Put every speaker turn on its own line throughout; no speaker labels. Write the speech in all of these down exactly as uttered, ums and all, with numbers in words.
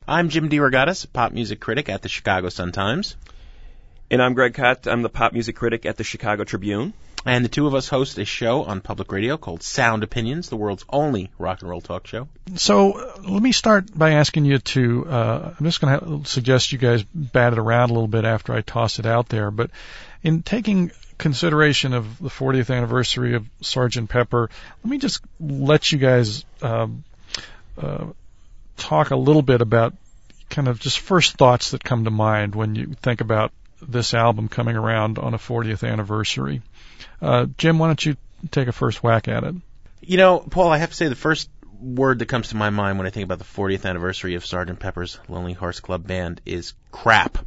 I'm Jim DeRogatis, pop music critic at the Chicago Sun-Times.
And I'm Greg Kot. I'm the pop music critic at the Chicago Tribune.
And the two of us host a show on public radio called Sound Opinions, the world's only rock and roll talk show.
So uh, let me start by asking you to, uh, I'm just going to suggest you guys bat it around a little bit after I toss it out there, but in taking consideration of the fortieth anniversary of Sergeant Pepper, let me just let you guys um, uh, talk a little bit about kind of just first thoughts that come to mind when you think about this album coming around on a fortieth anniversary. Uh, Jim, why don't you take a first whack at it?
You know, Paul, I have to say the first word that comes to my mind when I think about the fortieth anniversary of Sergeant Pepper's Lonely Hearts Club Band is crap.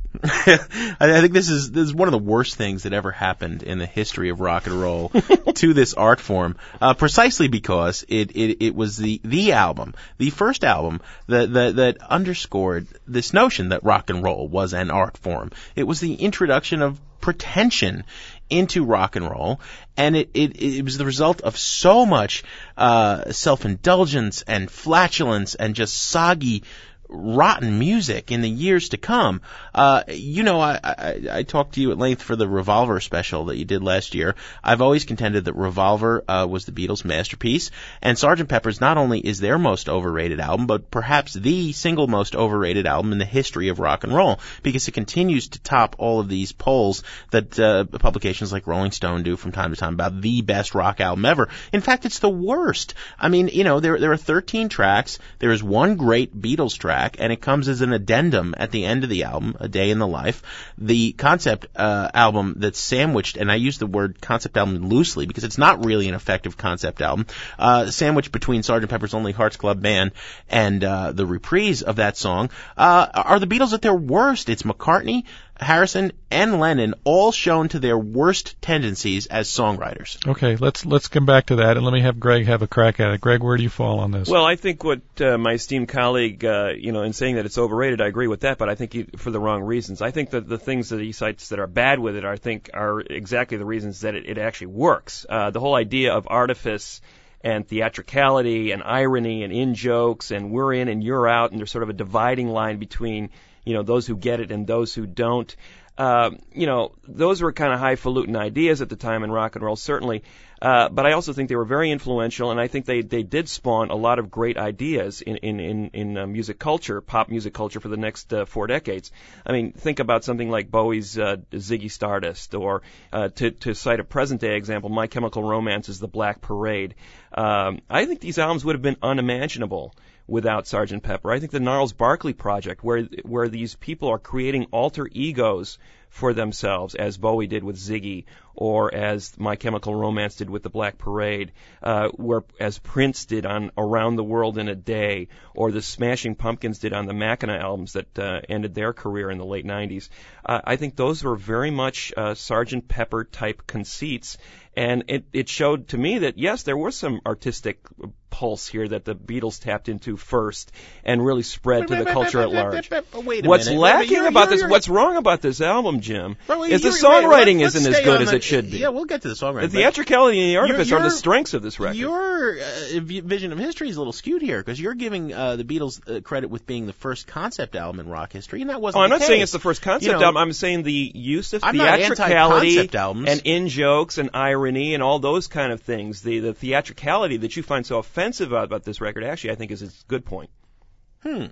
I, I think this is this is one of the worst things that ever happened in the history of rock and roll to this art form, uh, precisely because it, it, it was the, the album, the first album that, that, that underscored this notion that rock and roll was an art form. It was the introduction of pretension into rock and roll, and it, it, it was the result of so much uh, self-indulgence and flatulence and just soggy, rotten music in the years to come. Uh, you know, I, I, I talked to you at length for the Revolver special that you did last year. I've always contended that Revolver uh, was the Beatles' masterpiece, and Sergeant Pepper's not only is their most overrated album, but perhaps the single most overrated album in the history of rock and roll, because it continues to top all of these polls that uh, publications like Rolling Stone do from time to time about the best rock album ever. In fact, it's the worst. I mean, you know, there there are thirteen tracks. There is one great Beatles track, and it comes as an addendum at the end of the album, A Day in the Life. The concept uh, album that's sandwiched, and I use the word concept album loosely because it's not really an effective concept album, uh, sandwiched between Sergeant Pepper's Lonely Hearts Club Band and uh, the reprise of that song, uh, are the Beatles at their worst. It's McCartney, Harrison, and Lennon all shown to their worst tendencies as songwriters.
Okay, let's let's come back to that, and let me have Greg have a crack at it. Greg, where do you fall on this?
Well, I think what uh, my esteemed colleague, uh, you know, in saying that it's overrated, I agree with that, but I think he, for the wrong reasons. I think that the things that he cites that are bad with it, I think, are exactly the reasons that it, it actually works. Uh, the whole idea of artifice and theatricality and irony and in-jokes and we're in and you're out, and there's sort of a dividing line between, you know, those who get it and those who don't. Uh, you know, those were kind of highfalutin ideas at the time in rock and roll, certainly. Uh, but I also think they were very influential, and I think they, they did spawn a lot of great ideas in in in, in uh, music culture, pop music culture, for the next uh, four decades. I mean, think about something like Bowie's uh, Ziggy Stardust, or uh, to to cite a present-day example, My Chemical Romance's The Black Parade. Um, I think these albums would have been unimaginable without Sergeant Pepper. I think the Gnarls Barkley Project, where where these people are creating alter egos for themselves, as Bowie did with Ziggy, or as My Chemical Romance did with The Black Parade, uh, where as Prince did on Around the World in a Day, or the Smashing Pumpkins did on the Mackinac albums that uh, ended their career in the late nineties. Uh, I think those were very much uh, Sergeant Pepper type conceits, and it, it showed to me that, yes, there was some artistic pulse here that the Beatles tapped into first and really spread to the culture at large.
Wait a
What's
minute.
lacking
You're,
about
you're,
this,
you're,
what's wrong about this album, Jim,
well,
is the
you're,
songwriting
let's,
isn't
let's
as good
the,
as it should be.
Yeah, we'll get to the songwriting.
The theatricality and the artifice
you're,
are the strengths of this record.
Your uh, vision of history is a little skewed here, because you're giving uh, the Beatles uh, credit with being the first concept album in rock history, and that wasn't
Oh, I'm
the
not
case.
saying it's the first concept
you know,
album. I'm saying the use of
I'm not
theatricality
anti-concept albums.
and in-jokes and irony and all those kind of things. The the theatricality that you find so offensive about, about this record, actually, I think is a good point.
Hmm.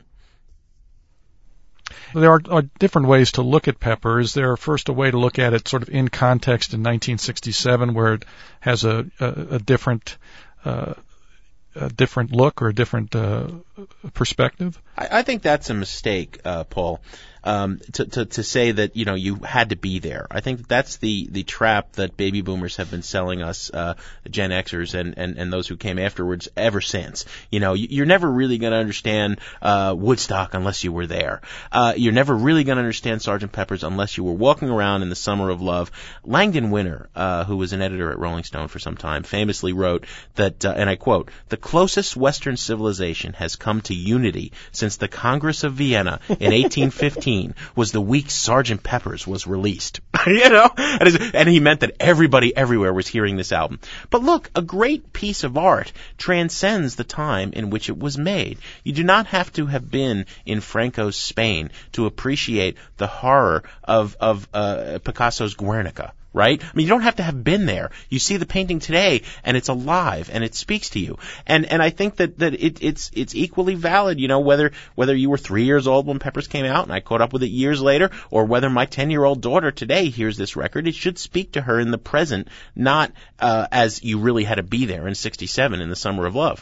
There are, are different ways to look at Pepper. Is there first a way to look at it sort of in context in nineteen sixty-seven, where it has a, a, a different uh, a different look or a different uh, perspective?
I, I think that's a mistake, uh, Paul. Um, to, to, to say that, you know, you had to be there. I think that's the, the trap that baby boomers have been selling us, uh, Gen Xers and, and, and those who came afterwards ever since. You know, you're never really going to understand, uh, Woodstock unless you were there. Uh, you're never really going to understand Sergeant Pepper's unless you were walking around in the summer of love. Langdon Winter, uh, who was an editor at Rolling Stone for some time, famously wrote that, uh, and I quote, "The closest Western civilization has come to unity since the Congress of Vienna in eighteen fifteen sixteen was the week Sergeant Pepper's was released. You know? And, it's, and he meant that everybody everywhere was hearing this album. But look, a great piece of art transcends the time in which it was made. You do not have to have been in Franco's Spain to appreciate the horror of, of uh, Picasso's Guernica. Right? I mean, you don't have to have been there. You see the painting today, and it's alive, and it speaks to you. And and I think that that it, it's it's equally valid. You know, whether whether you were three years old when Peppers came out, and I caught up with it years later, or whether my ten-year-old daughter today hears this record, it should speak to her in the present, not uh, as you really had to be there in sixty-seven in the Summer of Love.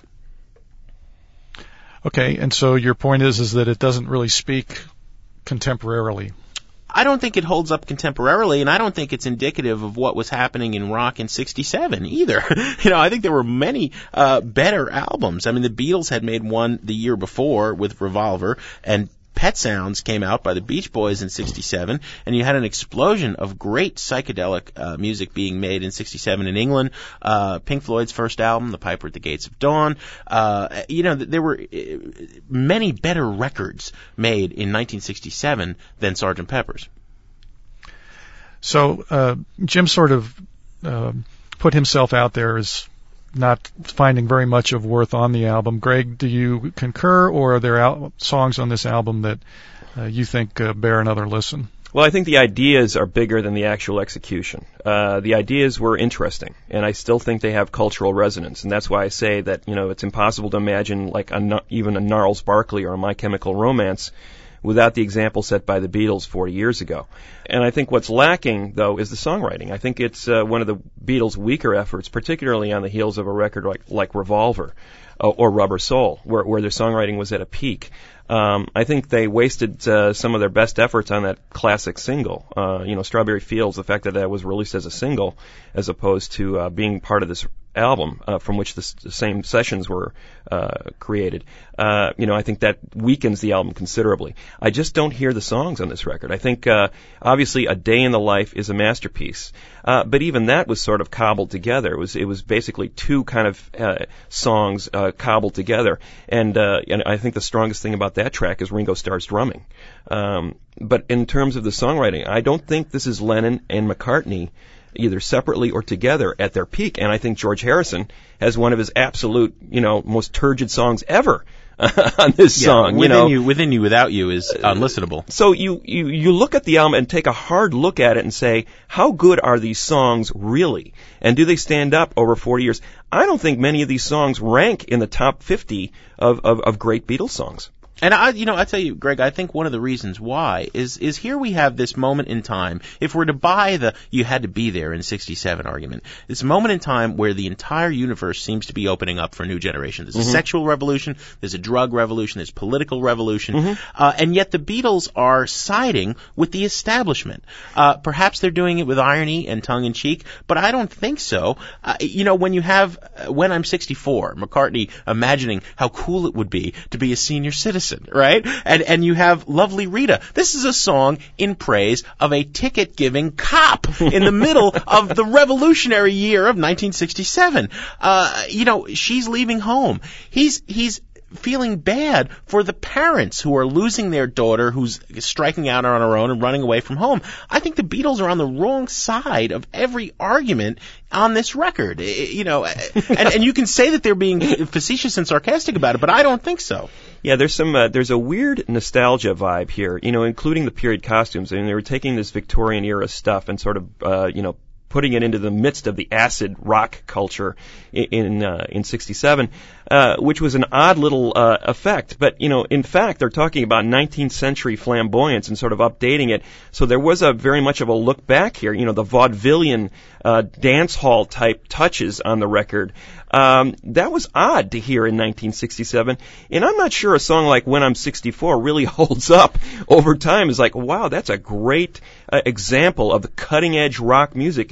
Okay, and so your point is is that it doesn't really speak contemporarily.
I don't think it holds up contemporarily, and I don't think it's indicative of what was happening in rock in sixty-seven either. You know, I think there were many uh, better albums. I mean, the Beatles had made one the year before with Revolver, and Pet Sounds came out by the Beach Boys in sixty-seven, and you had an explosion of great psychedelic uh, music being made in sixty-seven in England. Uh, Pink Floyd's first album, The Piper at the Gates of Dawn. Uh, you know, there were many better records made in nineteen sixty-seven than Sergeant Pepper's.
So uh, Jim sort of uh, put himself out there as not finding very much of worth on the album. Greg, do you concur, or are there al- songs on this album that uh, you think uh, bear another listen?
Well, I think the ideas are bigger than the actual execution. Uh, the ideas were interesting, and I still think they have cultural resonance, and that's why I say that, you know, it's impossible to imagine like a, even a Gnarls Barkley or a My Chemical Romance without the example set by the Beatles forty years ago. And I think what's lacking, though, is the songwriting. I think it's uh, one of the Beatles' weaker efforts, particularly on the heels of a record like, like Revolver uh, or Rubber Soul, where, where their songwriting was at a peak. Um, I think they wasted uh, some of their best efforts on that classic single. Uh, you know, Strawberry Fields, the fact that that was released as a single as opposed to uh, being part of this album uh, from which the, the same sessions were uh, created. Uh, you know, I think that weakens the album considerably. I just don't hear the songs on this record. I think, uh, obviously, A Day in the Life is a masterpiece. Uh, but even that was sort of cobbled together. It was, it was basically two kind of uh, songs uh, cobbled together. And, uh, and I think the strongest thing about that track is Ringo Starr's drumming. Um, but in terms of the songwriting, I don't think this is Lennon and McCartney either separately or together at their peak. And I think George Harrison has one of his absolute, you know, most turgid songs ever on this
yeah,
song.
Within
you know,
you, Within You Without You is unlistenable.
So you, you, you look at the album and take a hard look at it and say, how good are these songs really? And do they stand up over forty years? I don't think many of these songs rank in the top fifty of, of, of great Beatles songs.
And I, you know, I tell you, Greg, I think one of the reasons why is is here we have this moment in time. If we're to buy the "you had to be there" in sixty-seven argument, this moment in time where the entire universe seems to be opening up for a new generation. There's mm-hmm. a sexual revolution, there's a drug revolution, there's political revolution, mm-hmm. uh, and yet the Beatles are siding with the establishment. Uh, perhaps they're doing it with irony and tongue in cheek, but I don't think so. Uh, you know, when you have uh, "When I'm sixty-four," McCartney imagining how cool it would be to be a senior citizen. Right? And and you have Lovely Rita. This is a song in praise of a ticket-giving cop in the middle of the revolutionary year of nineteen sixty-seven. Uh, you know, she's leaving home. He's he's feeling bad for the parents who are losing their daughter who's striking out on her own and running away from home. I think the Beatles are on the wrong side of every argument on this record. You know, and, and you can say that they're being facetious and sarcastic about it, but I don't think so.
Yeah, there's some uh, there's a weird nostalgia vibe here, you know, including the period costumes. I mean, they were taking this Victorian era stuff and sort of, uh, you know, putting it into the midst of the acid rock culture in in, uh, in sixty-seven, uh, which was an odd little uh, effect. But, you know, in fact, they're talking about nineteenth century flamboyance and sort of updating it. So there was a very much of a look back here, you know, the vaudevillian uh, dance hall type touches on the record. Um, that was odd to hear in nineteen sixty-seven, and I'm not sure a song like When I'm sixty-four really holds up over time. It's like, wow, that's a great uh, example of the cutting-edge rock music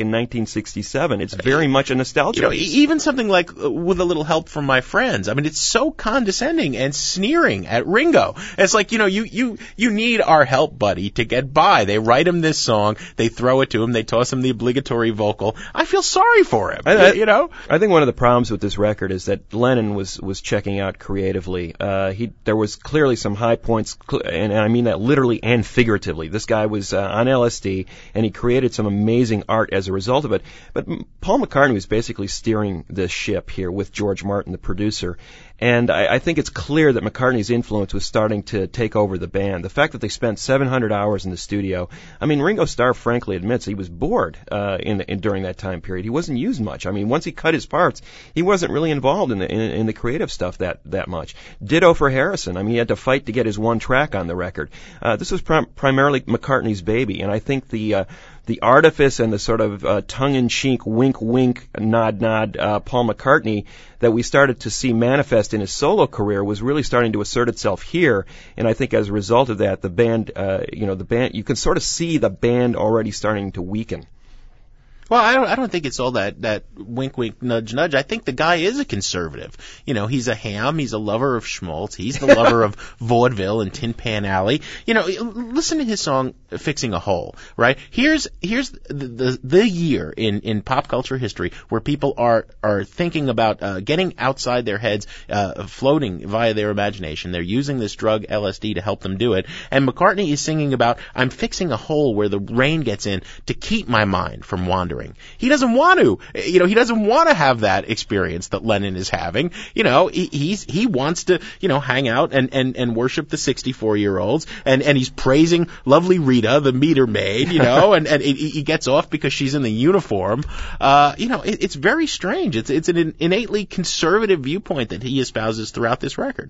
in nineteen sixty-seven. It's very much a nostalgia.
You know, even something like uh, With a Little Help from My Friends. I mean, it's so condescending and sneering at Ringo. It's like, you know, you, you, you need our help, buddy, to get by. They write him this song, they throw it to him, they toss him the obligatory vocal. I feel sorry for him, I, I, you know?
I think one of the problems with this record is that Lennon was, was checking out creatively. Uh, he, there was clearly some high points, and, and I mean that literally and figuratively. This guy was uh, on L S D, and he created some amazing art as a result of it. But Paul McCartney was basically steering this ship here with George Martin, the producer. And I, I think it's clear that McCartney's influence was starting to take over the band. The fact that they spent seven hundred hours in the studio. I mean, Ringo Starr frankly admits he was bored uh, in, in during that time period. He wasn't used much. I mean, once he cut his parts, he wasn't really involved in the in, in the creative stuff that that much. Ditto for Harrison. I mean, he had to fight to get his one track on the record. Uh, this was prim- primarily McCartney's baby, and I think the uh, the artifice and the sort of uh, tongue-in-cheek, wink-wink, nod-nod uh, Paul McCartney that we started to see manifest in his solo career was really starting to assert itself here. And I think as a result of that, the band, uh, you know, the band, you can sort of see the band already starting to weaken.
Well, I don't, I don't think it's all that, that wink, wink, nudge, nudge. I think the guy is a conservative. You know, he's a ham. He's a lover of schmaltz. He's the lover of vaudeville and Tin Pan Alley. You know, listen to his song, Fixing a Hole, right? Here's, here's the, the, the year in, in pop culture history where people are, are thinking about, uh, getting outside their heads, uh, floating via their imagination. They're using this drug, L S D, to help them do it. And McCartney is singing about, I'm fixing a hole where the rain gets in to keep my mind from wandering. He doesn't want to, you know, he doesn't want to have that experience that Lennon is having. You know, he, he's, he wants to, you know, hang out and, and, and worship the sixty-four year olds. And, and he's praising lovely Rita, the meter maid, you know, and, and he, he gets off because she's in the uniform. Uh, you know, it, it's very strange. It's, it's an innately conservative viewpoint that he espouses throughout this record.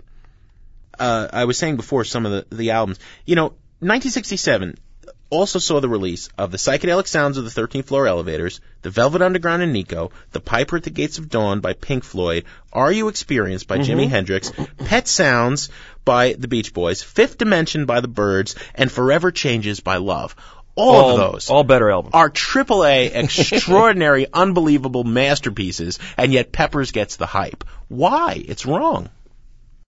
Uh, I was saying before some of the, the albums, you know, nineteen sixty-seven, also saw the release of the psychedelic sounds of the thirteenth Floor Elevators, the Velvet Underground and Nico, the Piper at the Gates of Dawn by Pink Floyd, Are You Experienced by mm-hmm. Jimi Hendrix, Pet Sounds by the Beach Boys, Fifth Dimension by the Byrds, and Forever Changes by Love. All, all of those
all better albums.
Are triple A, extraordinary, unbelievable masterpieces, and yet Peppers gets the hype. Why? It's wrong.